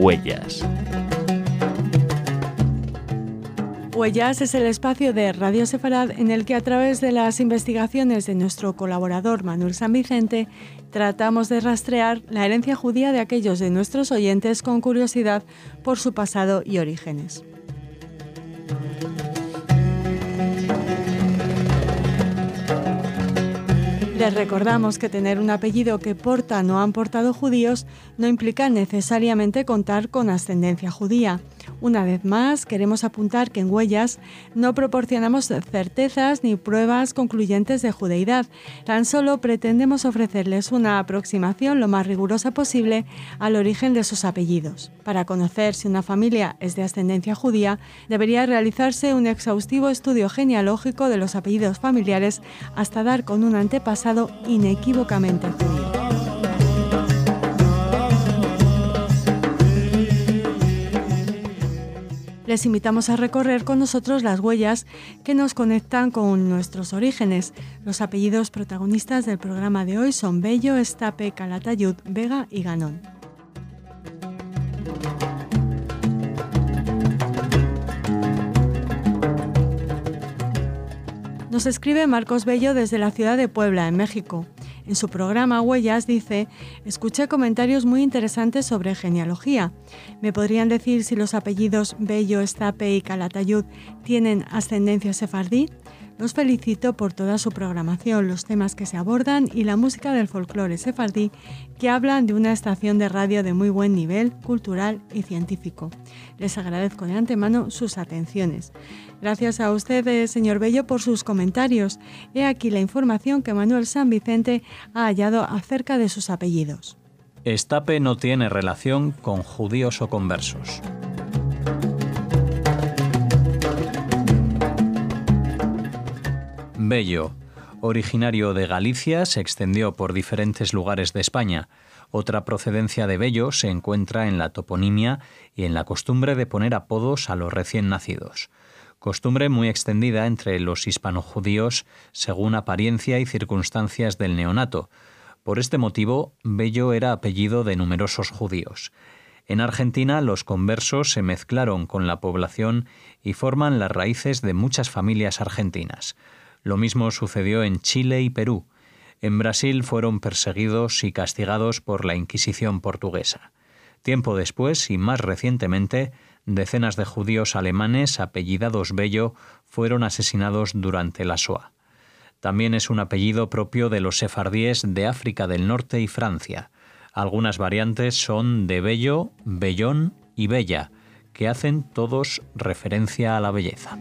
Huellas. Huellas es el espacio de Radio Sefarad en el que a través de las investigaciones de nuestro colaborador Manuel San Vicente tratamos de rastrear la herencia judía de aquellos de nuestros oyentes con curiosidad por su pasado y orígenes. Les recordamos que tener un apellido que portan o han portado judíos no implica necesariamente contar con ascendencia judía. Una vez más, queremos apuntar que en Huellas no proporcionamos certezas ni pruebas concluyentes de judeidad. Tan solo pretendemos ofrecerles una aproximación lo más rigurosa posible al origen de sus apellidos. Para conocer si una familia es de ascendencia judía, debería realizarse un exhaustivo estudio genealógico de los apellidos familiares hasta dar con un antepasado inequívocamente judío. Les invitamos a recorrer con nosotros las huellas que nos conectan con nuestros orígenes. Los apellidos protagonistas del programa de hoy son Bello, Estape, Calatayud, Vega y Ganón. Nos escribe Marcos Bello desde la ciudad de Puebla, en México. En su programa Huellas dice: escuché comentarios muy interesantes sobre genealogía. ¿Me podrían decir si los apellidos Bello, Estape y Calatayud tienen ascendencia sefardí? Los felicito por toda su programación, los temas que se abordan y la música del folclore sefardí, que hablan de una estación de radio de muy buen nivel cultural y científico. Les agradezco de antemano sus atenciones. Gracias a usted, señor Bello, por sus comentarios. He aquí la información que Manuel San Vicente ha hallado acerca de sus apellidos. Estape no tiene relación con judíos o conversos. Bello, originario de Galicia, se extendió por diferentes lugares de España. Otra procedencia de Bello se encuentra en la toponimia y en la costumbre de poner apodos a los recién nacidos. Costumbre muy extendida entre los hispanojudíos según apariencia y circunstancias del neonato. Por este motivo, Bello era apellido de numerosos judíos. En Argentina, los conversos se mezclaron con la población y forman las raíces de muchas familias argentinas. Lo mismo sucedió en Chile y Perú. En Brasil fueron perseguidos y castigados por la Inquisición portuguesa. Tiempo después, y más recientemente, decenas de judíos alemanes apellidados Bello fueron asesinados durante la Shoah. También es un apellido propio de los sefardíes de África del Norte y Francia. Algunas variantes son de Bello, Bellón y Bella, que hacen todos referencia a la belleza.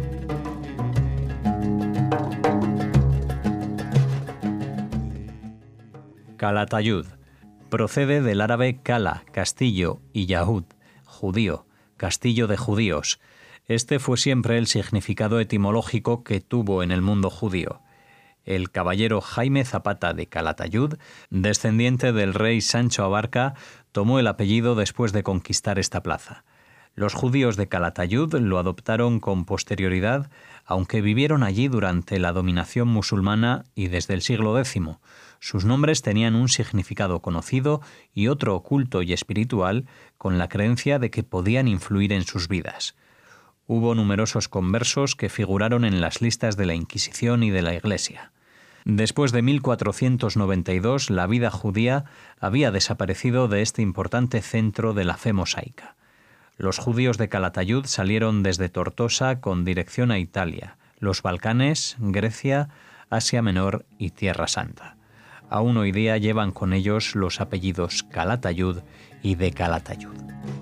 Calatayud procede del árabe cala, castillo, y yahud, judío, castillo de judíos. Este fue siempre el significado etimológico que tuvo en el mundo judío. El caballero Jaime Zapata de Calatayud, descendiente del rey Sancho Abarca, tomó el apellido después de conquistar esta plaza. Los judíos de Calatayud lo adoptaron con posterioridad, aunque vivieron allí durante la dominación musulmana y desde el siglo X. Sus nombres tenían un significado conocido y otro oculto y espiritual, con la creencia de que podían influir en sus vidas. Hubo numerosos conversos que figuraron en las listas de la Inquisición y de la Iglesia. Después de 1492, la vida judía había desaparecido de este importante centro de la fe mosaica. Los judíos de Calatayud salieron desde Tortosa con dirección a Italia, los Balcanes, Grecia, Asia Menor y Tierra Santa. Aún hoy día llevan con ellos los apellidos Calatayud y de Calatayud.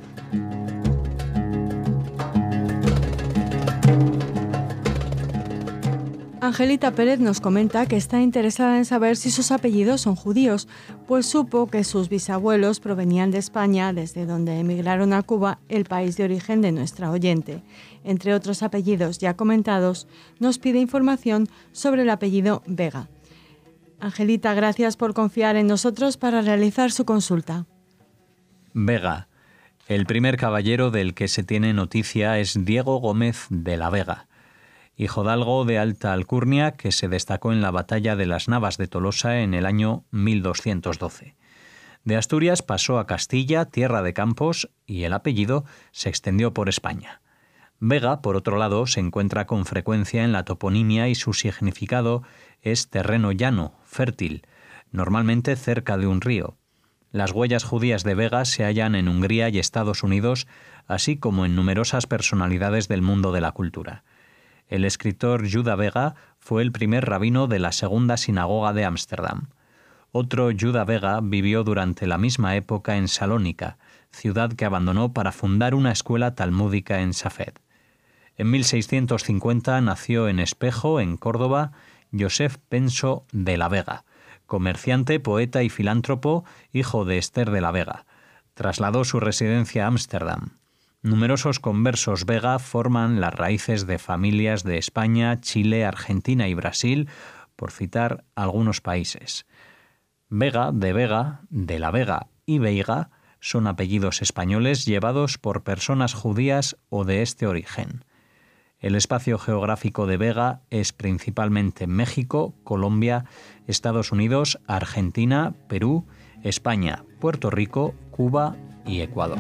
Angelita Pérez nos comenta que está interesada en saber si sus apellidos son judíos, pues supo que sus bisabuelos provenían de España, desde donde emigraron a Cuba, el país de origen de nuestra oyente. Entre otros apellidos ya comentados, nos pide información sobre el apellido Vega. Angelita, gracias por confiar en nosotros para realizar su consulta. Vega. El primer caballero del que se tiene noticia es Diego Gómez de la Vega, hijodalgo de alta alcurnia que se destacó en la batalla de las Navas de Tolosa en el año 1212. De Asturias pasó a Castilla, tierra de campos, y el apellido se extendió por España. Vega, por otro lado, se encuentra con frecuencia en la toponimia y su significado es terreno llano, fértil, normalmente cerca de un río. Las huellas judías de Vega se hallan en Hungría y Estados Unidos, así como en numerosas personalidades del mundo de la cultura. El escritor Judah Vega fue el primer rabino de la segunda sinagoga de Ámsterdam. Otro Judah Vega vivió durante la misma época en Salónica, ciudad que abandonó para fundar una escuela talmúdica en Safed. En 1650 nació en Espejo, en Córdoba, Joseph Penso de la Vega, comerciante, poeta y filántropo, hijo de Esther de la Vega. Trasladó su residencia a Ámsterdam. Numerosos conversos Vega forman las raíces de familias de España, Chile, Argentina y Brasil, por citar algunos países. Vega, de la Vega y Veiga son apellidos españoles llevados por personas judías o de este origen. El espacio geográfico de Vega es principalmente México, Colombia, Estados Unidos, Argentina, Perú, España, Puerto Rico, Cuba y Ecuador.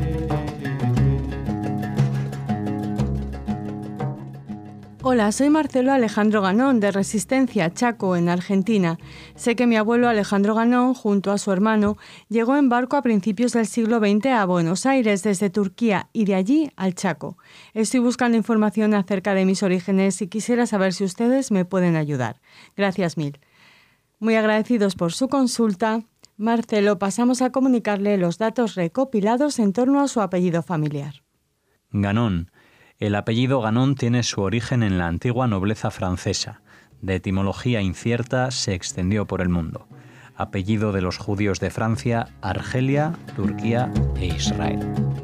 Hola, soy Marcelo Alejandro Ganón, de Resistencia, Chaco, en Argentina. Sé que mi abuelo Alejandro Ganón, junto a su hermano, llegó en barco a principios del siglo XX a Buenos Aires desde Turquía y de allí al Chaco. Estoy buscando información acerca de mis orígenes y quisiera saber si ustedes me pueden ayudar. Gracias mil. Muy agradecidos por su consulta. Marcelo, pasamos a comunicarle los datos recopilados en torno a su apellido familiar. Ganón. El apellido Ganón tiene su origen en la antigua nobleza francesa. De etimología incierta, se extendió por el mundo. Apellido de los judíos de Francia, Argelia, Turquía e Israel.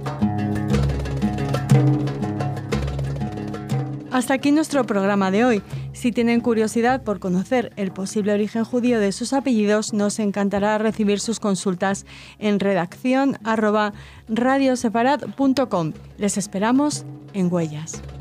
Hasta aquí nuestro programa de hoy. Si tienen curiosidad por conocer el posible origen judío de sus apellidos, nos encantará recibir sus consultas en redacción@radiosefarad.com. Les esperamos en Huellas.